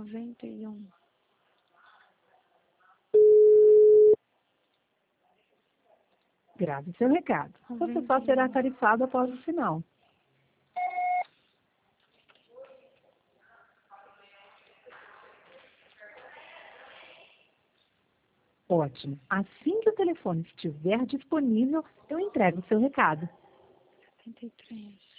91. Grave seu recado. Você só será tarifado após o sinal. Ótimo. Assim que o telefone estiver disponível, eu entrego o seu recado. 73.